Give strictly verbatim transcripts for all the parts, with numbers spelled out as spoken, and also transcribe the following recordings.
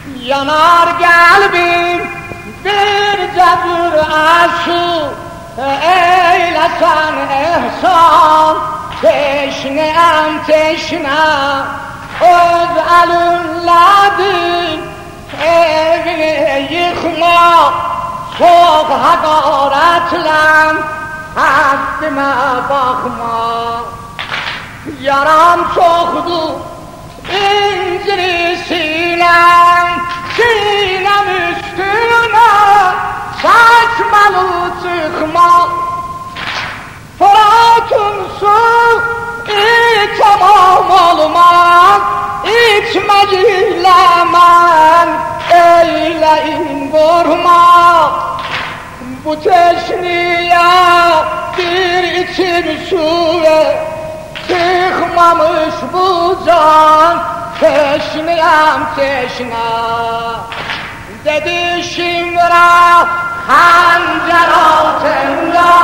yanar kalbim bir cebür aşk eylesen ihsan teşnem teşne öz elünledin evini yıkma çok hakaretle haddime bakma yaram çoktu inciri sinem sinem üstüne saçmalı çıkma Fırat'ın su içemem olmaz içmeciyle men eyleyin vurma bu teşniye bir içim suya çıkmamış bu can teşniyem teşne dedi şimdi hancer altında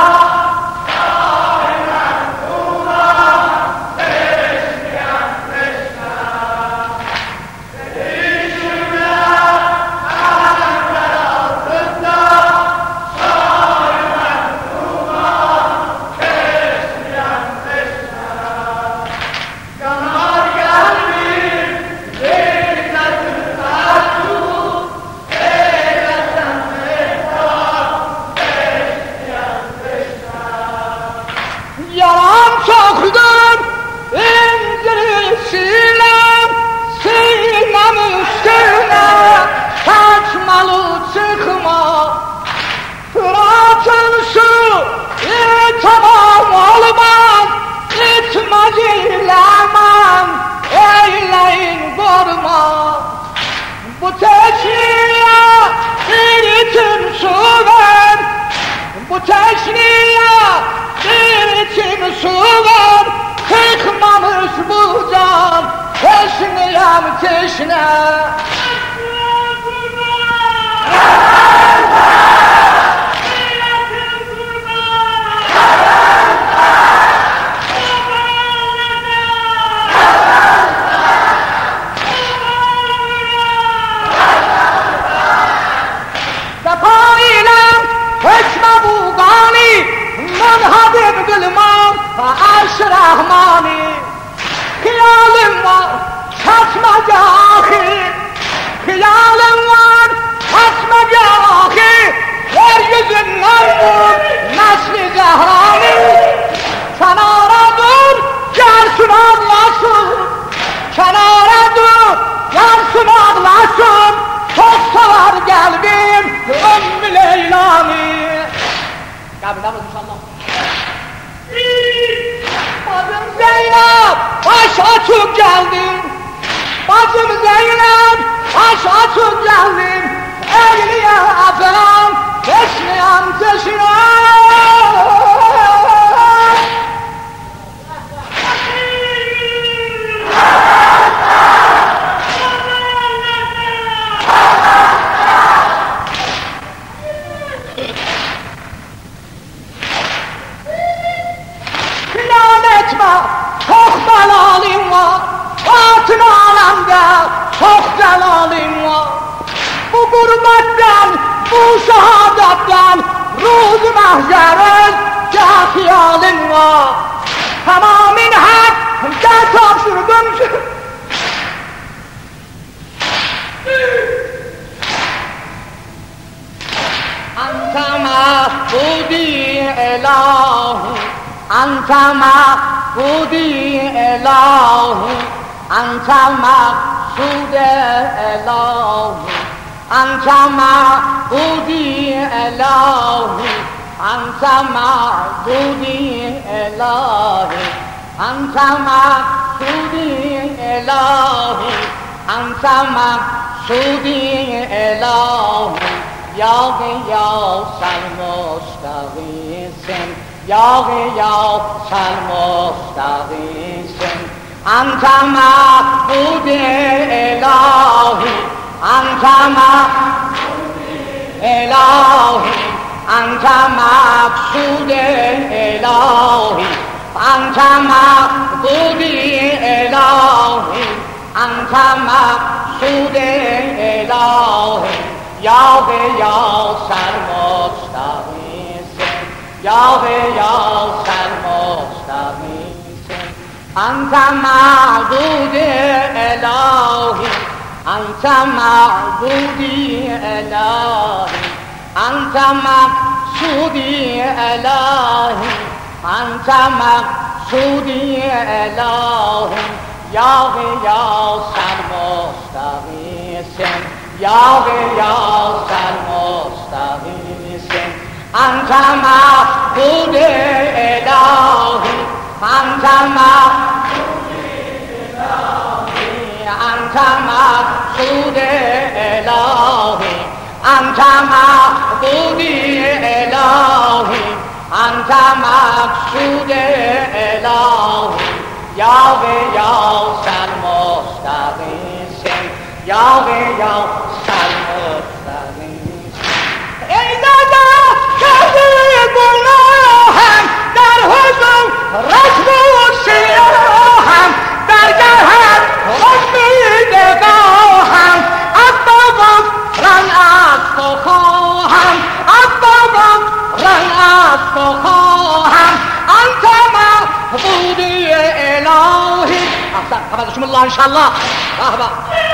tamam olmaz itmecilemem eyleyin vurma bu teşniye bir içim su ver bu teşniye bir içim su ver çıkmamış bu can teşniyem teşne Arş Rahmani Hiyalim var saçma cahi Hiyalim var saçma cahi Yeryüzünden vur nesli zehrani Kenara dur gelsin ağlasın Kenara dur gelsin ağlasın Çok sever kalbim Ümmü Leyla'ni Kalbinde mi inşallah Bacım Zeynep baş açıp geldim Bacım Zeynep baş açıp geldim Eğliye efem teşniyem teşniyem Çok dalalim var, batın alemde çok dalalim var. Bu gurbetten, bu şehadetten, ruh-u mahzerez kâfiyalim var. Tamamin hak, de tavşırdım. Anta mahbudi ilahi, anta mahbudi ilahi, anta mahsud ilahi, anta mahbudi ilahi, anta mahbudi ilahi, anta mahsudi ilahi, anta mahsudi ilahi. Ya Gıyassel Mustagisin, Ya Gıyassel Mustagisin, Anta mahbud-i ilahi, Anta mahbud-i ilahi, Anta maksud-i ilahi, Anta mahbud-i ilahi, Anta maksud مقصود الهی یا غیاث المستغیث یا غیاث المستغیث انت معبود الهی انت معبودی الهی انت مقصودی الهی انت مقصودی الهی یا غیاث المستغیث یا غیاث المستغیث انت معبود الهی انت معبود الهی انت مقصود الهی انت معبودی الهی انت مقصود الهی یا غیاث المستغیث یا غیاث المستغیث ای دادا کرده گناهم در حضور رسم و سیاهم در گرهت امید گاهم از بابم رن از تو خواهم از بابم رن از تو خواهم انت معبودی الهی احسن حفظكم الله ان شاء الله مرحبا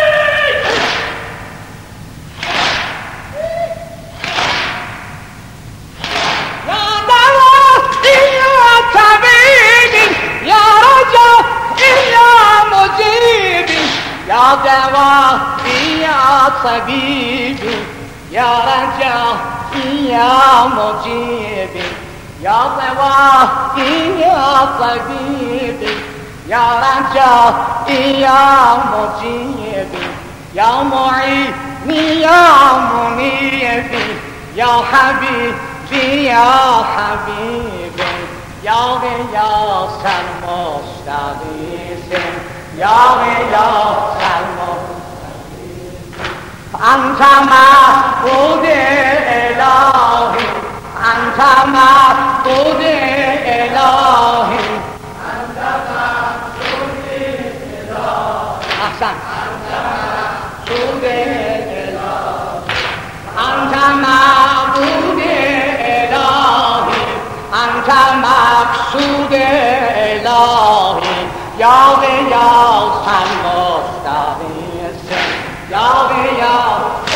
يا دوائي يا طبيبي يا رجائي يا مجيبي يا دوائي يا طبيبي يا رجائي يا مجيبي يا معيني يا منيبي يا حبيبي يا حبيبي يا غياث المستغيث يا غياث المستغيث أنت معبود إلهي أنت معبود إلهي أنت معبود إلهي أحسن أنت معبود إلهي أنت معبود إلهي أنت مقصود إلهي يا غياث المستغيث يا غياث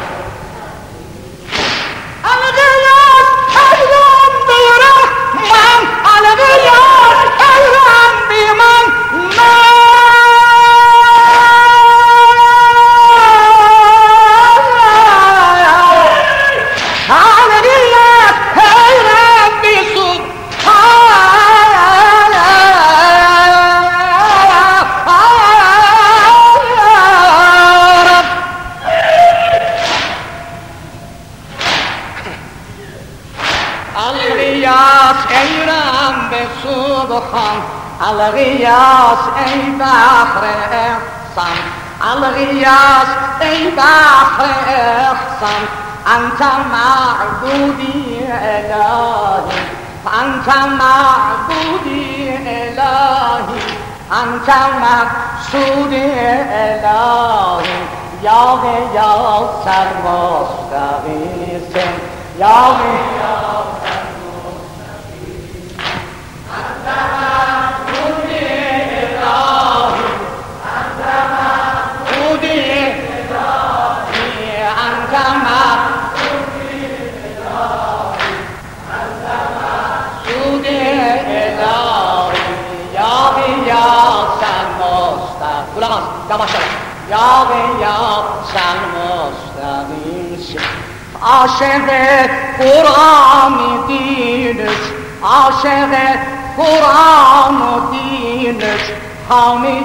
الغياث الرحمن برحمن الغياث الرحمن بمن الغياث ای بحر احسان الغياث ای بحر احسان انت معبودی الهی انت معبودی الهی انت مقصودی الهی یا غیاث المستغیث یا غیاث يا ما شاء الله يا غياث المستغيث عاشق قرآن دینش عاشق قرآن دینش حامی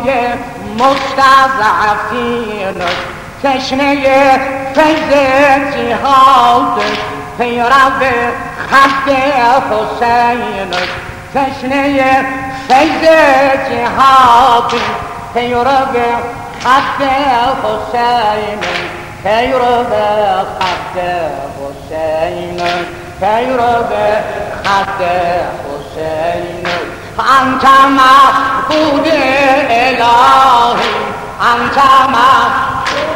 مستضعفینش تشنه فیض جهادش پیرو خط حسینش تشنه فیض جهادش پیرو خط حسین پیرو خط حسین پیرو خط حسین انت معبود الهی انت معبود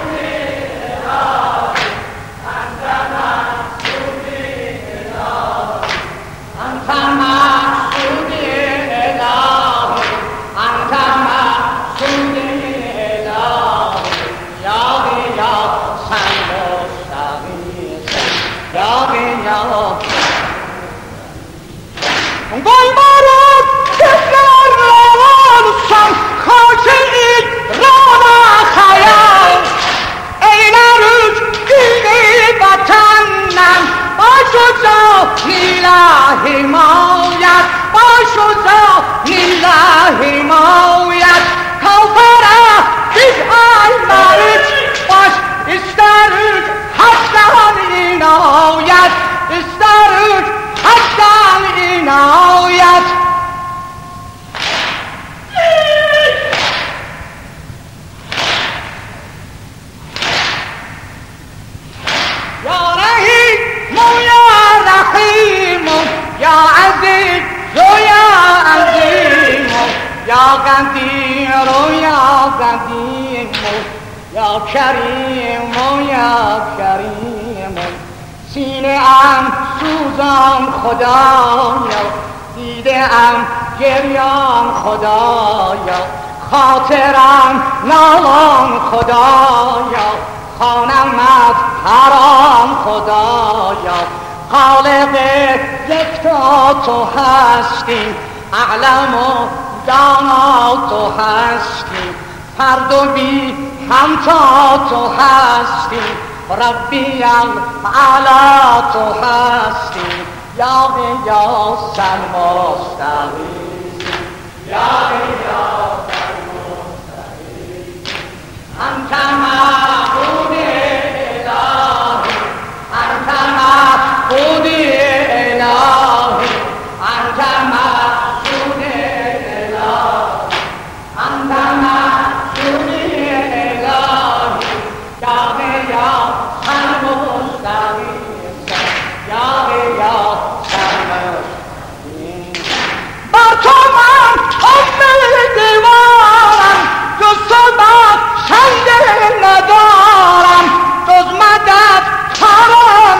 یا رحیم یا رحیم یا عزیز یا عظیم یا قدیر یا قدیم یا کریم یا کریم سینه ام سوزان خدایا دیده ام گریان خدایا خاطرم نالان خدایا خانم از حرام خدایا خالق یکتا تو هستی اعلم و دانا تو هستی فرد و بی همتا تو هستی ربی الاعلی تو هستی یا غیاث المستغیث یا غیاث المستغیث انت معبود الهی انت معبود الهی انت معبود الهی انت معبود الهی یا غیاث المستغیث یا غیاث المستغیث بر تو من امیدوارم جز تو بخشنده ندارم جز مدد کارم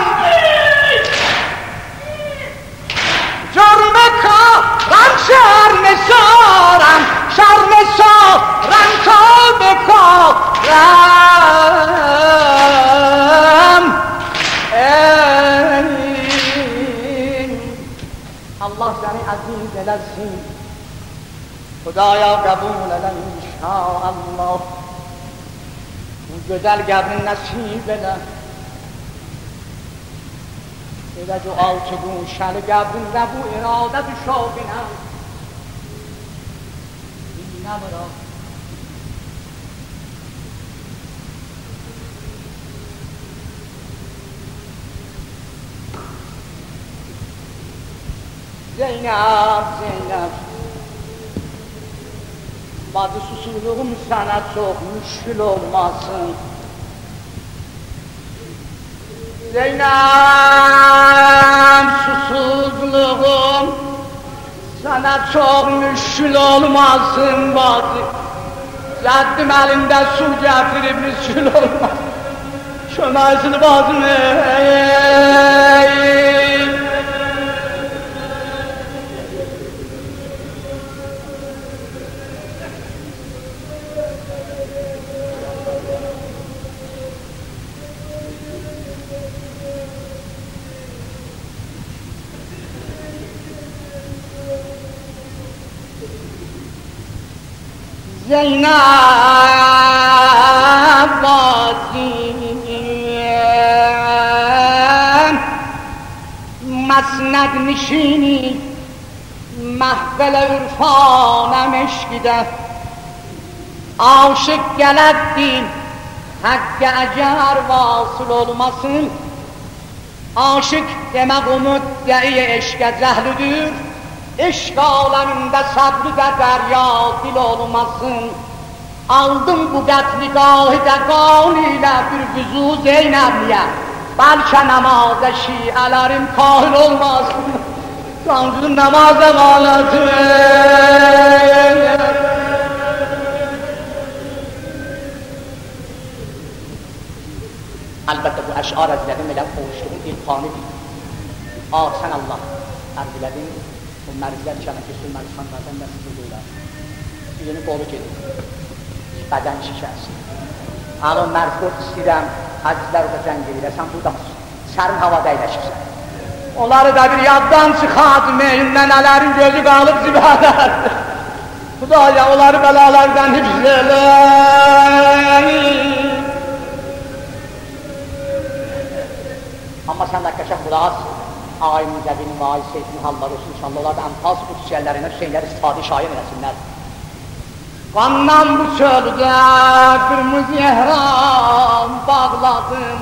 جرم کارم شرمسارم شرمسارم تا بکارم الله جانی عزیز لذیذ خدایا قبول انشاءالله اون güzel قبل نصیب نه ایده جو آلچگون شل قبل نبو اراده شوقنم این نبرا Zeynep, Zeynep bazı susuzluğum sana çok müşkül olmasın Zeynep, susuzluğum sana çok müşkül olmasın bazı Zaddim elinde su getirip müşkül olmasın Şömezini bazını Zeynep bazim مسند نشینی محفل عرفانم eşkide aşık geleddin hakka eğer vasıl olmasın aşık demek o müddei eşke cehlüdür eşk aleminde sabrı da derya dil olmasın aldım bu qətligahı da qal ile bir güzü Zeynəbliyə belki namaza şiələrim kahil olmasın Tanrım namaza bağlasın Elbette bu eşar ezlərim elə qoğuşduğum ilqanı değil Ah sen Allah erdiledin bu mərizlər kələmkəsi mərizxanlardan da sizi deyilər Birini qolu gedir bədən şikəsi Anı mərzqort istəyirəm Əzizlər orada cəng edirlər, sən burada sərin havada əyləşirsən Onları da bir yaddan çıxad Meynnənələrin gözü qalıb zibədər Xudaya onları bəlalardan hifz elə Amma sən də qəşək qulaq as Ağayın Mücəbinin və Ay Seyfinin halları olsun İnşallah onlar da əmfaz bu çiçəklərinə Hüseynləri istifadə şair eləsinlər Qandan bu çöldə qırmızı ehram bağladım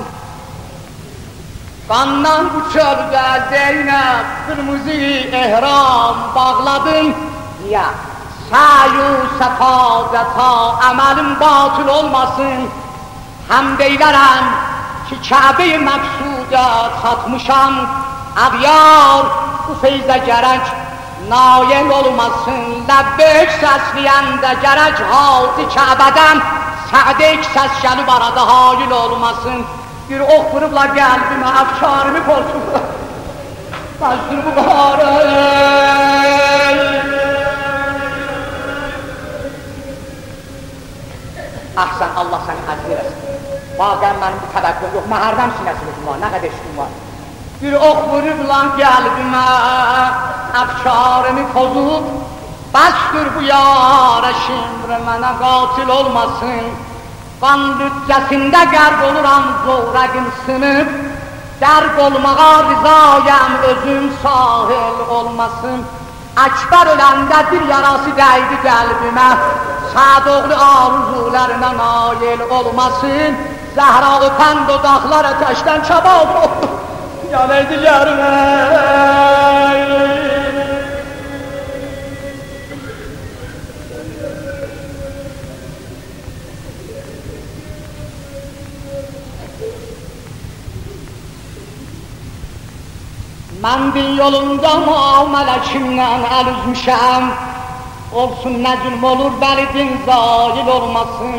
Qandan bu çöldə Zeynep qırmızı ehram bağladım Ya sayu səfazəta əməlim batıl olmasın Həm deylərəm ki Kəbe-i məqsud mevcudat xatmışam Ağyar bu feyzə gərək nail olmasın Ləbbeyk səsləyəndə gərək haltı Kəbədən Sədik səs gəlib arada hail olmasın Bir ox vurubla qəlbimə əfkarımı qorxubla Məzdur bu qarı Əhsən Allah səni əzz eləsin Vaqən mənim bu təbəqqüm yox, məhərrəm sinəsiniz var, nə qədər işim var Bir ox vurubla qəlbimə əfkarımı pozub Bəsdir bu yara şimr mənə qatil olmasın Qan lüccəsində qərq oluram zorəqim sınıb Dərq olmağa rizayəm özüm sahil olmasın Əkbər öləndə bir yarası dəydi qəlbimə Səd oğlu arzularına nail olmasın Zəhra öpən dodaqlar ətəşdən çabab oldu Gələydi yerimə Mən din yolunda mələkimdən əl üzmüşəm Olsun nə zülm olur, bəli din zahil olmasın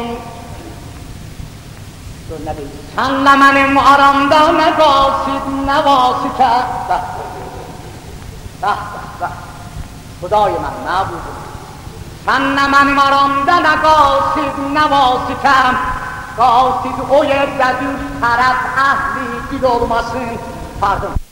Gör nə deyil Sənlə mənim aramda nə qasid, nə vasitə Bəh, bəh, bəh, bəh Xudayı mən, məbudur Sənlə mənim aramda nə qasid, nə vasitə Qasid o yerdədir, tərəf əhli dil olmasın Pardon